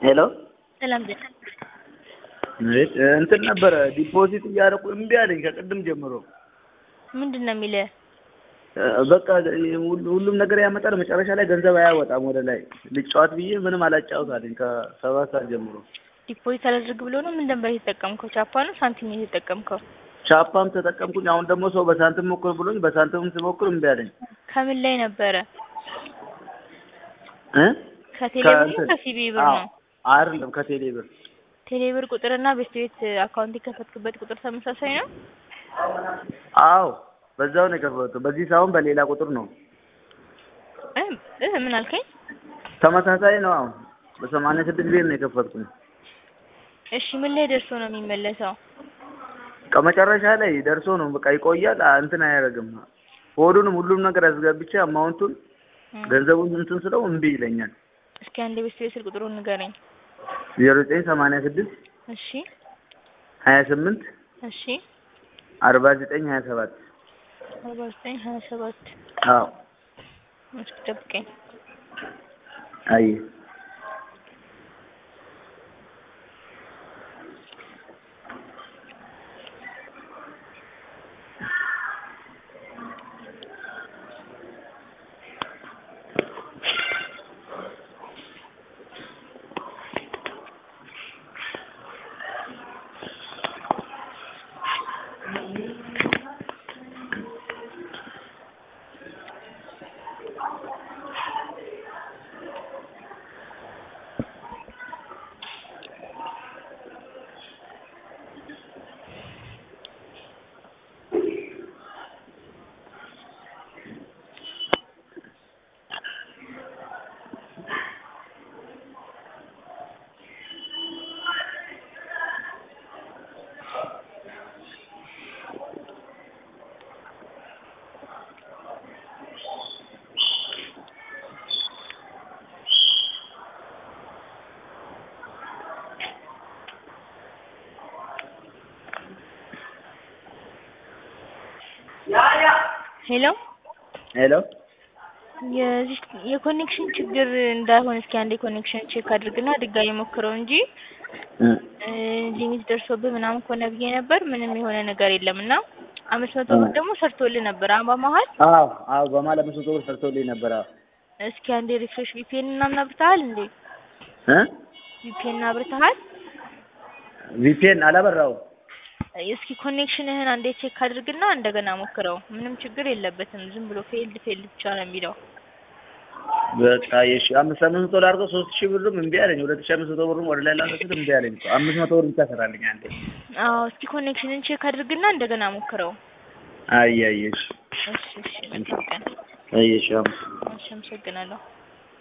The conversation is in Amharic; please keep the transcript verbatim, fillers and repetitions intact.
ሄሎ ሰላም ዘ እንትን ነበር ዲፖዚት እያደረኩ እምቢ አለኝ ከቅድም ጀምሮ። ምንድነው የሚለው? በቃ ሁሉም ነገር ያመጣል መጨረሻ ላይ ገንዘብ አያወጣም ወደ ላይ ልጫወት ብዬ ምንም አላጫውት አለኝ ከሰባት ሰዓት ጀምሮ። ዲፖዚት አላደርግ ብሎ ነው ምን ነበር የተጠቀምከው? ቻፓ ነው ሳንቲም የተጠቀምከው? ቻፓም ተጠቀምኩኝ። አሁን ደግሞ ሰው በሳንቲም ሞክር ብሎኝ በሳንቲም ስሞክር እምቢ አለኝ። ከምን ላይ ነበረ? እ ከቴሌብር ነው ከሲቢ ብር ነው? አይደለም ከቴሌብር። ቴሌብር ቁጥርና ቤት አካውንት የከፈትክበት ቁጥር ተመሳሳይ ነው? አዎ በዛው ነው የከፈትኩት። በዚህ ሳይሆን በሌላ ቁጥር ነው። እ እ ምን አልከኝ? ተመሳሳይ ነው። አዎ በሰማንያ ስድስት ብር ነው የከፈትኩት። እሺ ምን ላይ ደርሶ ነው የሚመለሰው? ከመጨረሻ ላይ ደርሶ ነው በቃ ይቆያል እንትን አያደርግም። ኮዱንም ሁሉም ነገር አስገብቼ አማውንቱን ገንዘቡን እንትን ስለው እምቢ ይለኛል። እስኪ አንዴ ቤት ስልክ ቁጥሩን ንገረኝ። ዜሮ ዘጠኝ ሰማንያ ስድስት እሺ ሀያ ስምንት እሺ አርባ ዘጠኝ ሀያ ሰባት አርባ ዘጠኝ ሀያ ሰባት አዎ እስኪ ጠብቀኝ። አይ ሄሎ ሄሎ የዚህ የኮኔክሽን ችግር እንዳይሆን እስኪ አንዴ ኮኔክሽን ቼክ አድርግና ድጋሚ ሞክረው እንጂ እ ሊሚት ደርሶብህ ምናምን ከሆነ ብዬ ነበር። ምንም የሆነ ነገር የለምና አምስት መቶ ብር ደግሞ ሰርቶልህ ነበር አባ መሀል። አዎ አዎ በመሀል አምስት መቶ ብር ሰርቶልኝ ነበር። አዎ እስኪ አንዴ ሪፍሬሽ ቪፒኤን ምናምን አብርተሃል እንዴ? እ ቪፒኤን አብርተሃል? ቪፒኤን አላበራውም። እስኪ ኮኔክሽንህን አንዴ ቼክ አድርግና እንደገና ሞክረው። ምንም ችግር የለበትም። ዝም ብሎ ፌልድ ፌልድ ብቻ ነው የሚለው። በቃ እሺ አምስት መቶ ብር አድርገው ሶስት ሺህ ብርም እምቢ አለኝ። ሁለት ሺህ አምስት መቶ ብርም ወደ ላይ ላንተ እምቢ አለኝ። አምስት መቶ ብር ብቻ ሰራልኝ አንዴ። አዎ እስኪ ኮኔክሽንን ቼክ አድርግና እንደገና ሞክረው። አይ አይ እሺ እሺ እሺ መልካም ቀን። አይ እሺ አመሰግናለሁ።